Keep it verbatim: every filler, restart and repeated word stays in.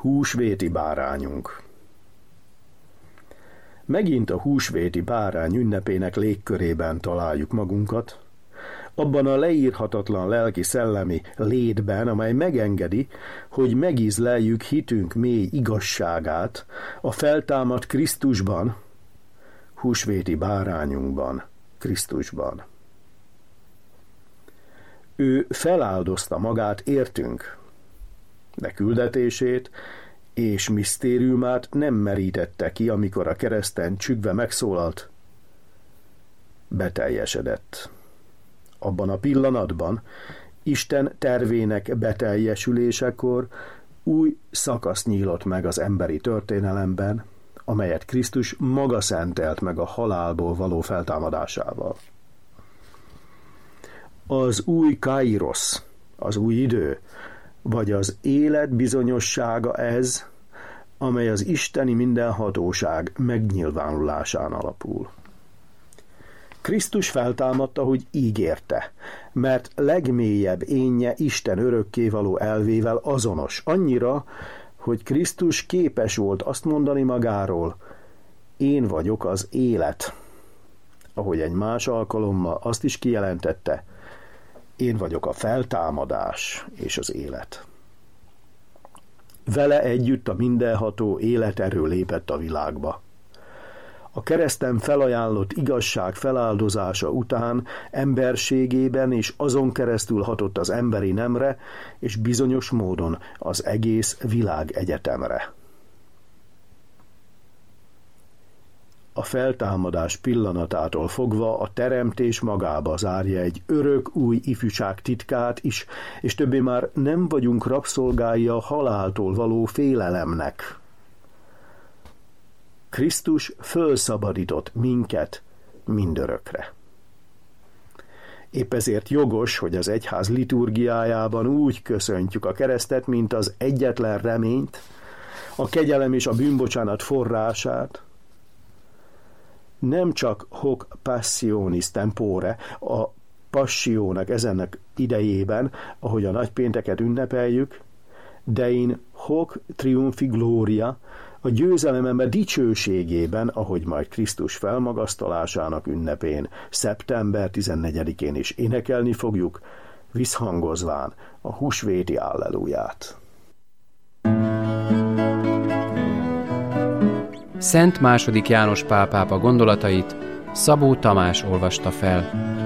Húsvéti bárányunk. Megint a húsvéti bárány ünnepének légkörében találjuk magunkat, abban a leírhatatlan lelki-szellemi létben, amely megengedi, hogy megízleljük hitünk mély igazságát a feltámadt Krisztusban, húsvéti bárányunkban, Krisztusban. Ő feláldozta magát értünk, de küldetését és misztériumát nem merítette ki, amikor a kereszten csüggve megszólalt. Beteljesedett. Abban a pillanatban, Isten tervének beteljesülésekor új szakasz nyílott meg az emberi történelemben, amelyet Krisztus maga szentelt meg a halálból való feltámadásával. Az új kairosz, az új idő, vagy az élet bizonyossága ez, amely az isteni mindenhatóság megnyilvánulásán alapul. Krisztus feltámadta, hogy ígérte, mert legmélyebb énje Isten örökkévaló elvével azonos, annyira, hogy Krisztus képes volt azt mondani magáról, én vagyok az élet. Ahogy egy más alkalommal azt is kijelentette, én vagyok a feltámadás és az élet. Vele együtt a mindenható életerő lépett a világba. A kereszten felajánlott igazság feláldozása után emberségében és azon keresztül hatott az emberi nemre, és bizonyos módon az egész világegyetemre. A feltámadás pillanatától fogva a teremtés magába zárja egy örök új ifjúság titkát is, és többé már nem vagyunk rabszolgái a haláltól való félelemnek. Krisztus fölszabadított minket mindörökre. Épp ezért jogos, hogy az egyház liturgiájában úgy köszöntjük a keresztet, mint az egyetlen reményt, a kegyelem és a bűnbocsánat forrását, nem csak hoc passionis tempore, a passiónak ezennek idejében, ahogy a nagypénteket ünnepeljük, de in hoc triumphi gloria, a győzelem ember dicsőségében, ahogy majd Krisztus felmagasztalásának ünnepén, szeptember tizennegyedikén is énekelni fogjuk, visszhangozván a húsvéti alleluját. Szent második János Pál pápa gondolatait Szabó Tamás olvasta fel.